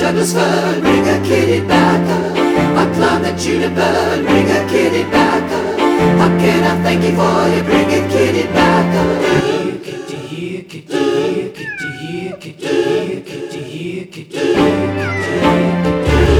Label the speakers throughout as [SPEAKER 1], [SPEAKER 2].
[SPEAKER 1] Douglas fir and bring a kitty back. I climb the juniper and bring a kitty back. How can I thank you for you bringing kitty back? Kitty here, kitty here, kitty here, kitty here, kitty here, kitty here.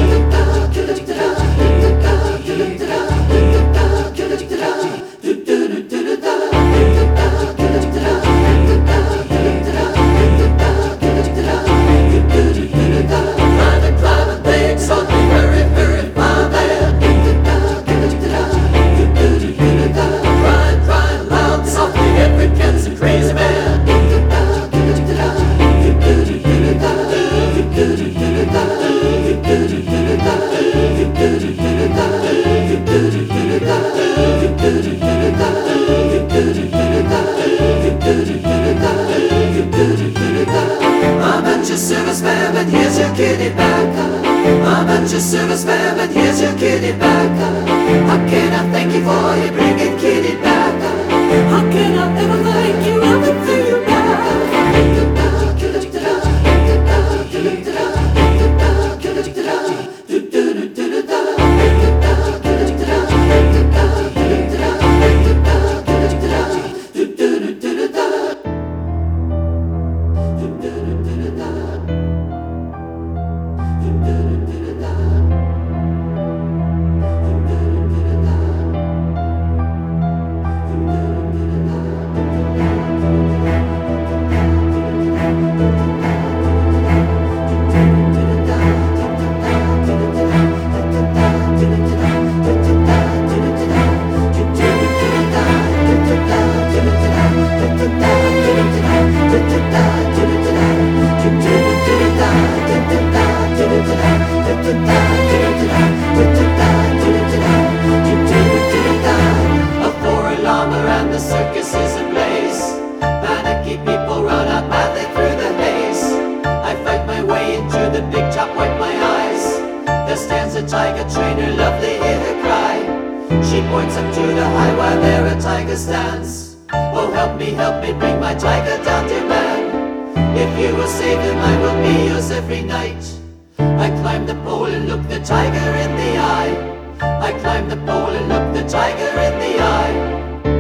[SPEAKER 1] I'm at your service, ma'am, and here's your kitty back. I'm at your service, ma'am, and here's your kitty back. How can I thank you for you bringing kitty back? How can I ever thank you ever for you back? The circus is ablaze. Panicky people run up madly through the haze. I fight my way into the big top, wipe my eyes. There stands a tiger trainer, lovely, hear her cry. She points up to the high while there a tiger stands. Oh, help me, bring my tiger down to man. If you will save him, I will be yours every night. I climb the pole and look the tiger in the eye. I climb the pole and look the tiger in the eye.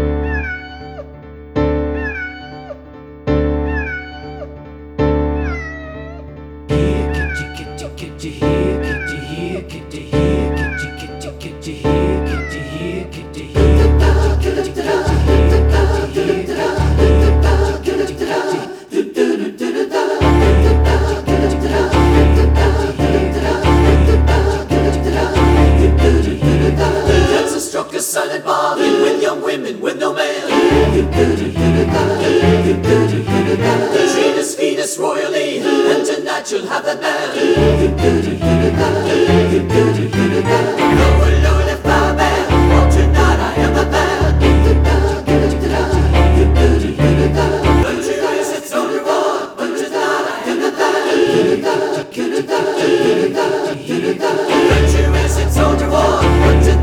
[SPEAKER 1] Kitty here, kitty here, kitty here, kitty, kitty, kitty here, kitty here, kitty here. That's a stroke of silent bobbing with young women with no man. Treat us, feed us royally, and tonight you'll have that man. Lower, lower, lift my man. Oh, tonight I am the man. Virtue is its own reward, but tonight I am the man. Virtue is its own reward, but tonight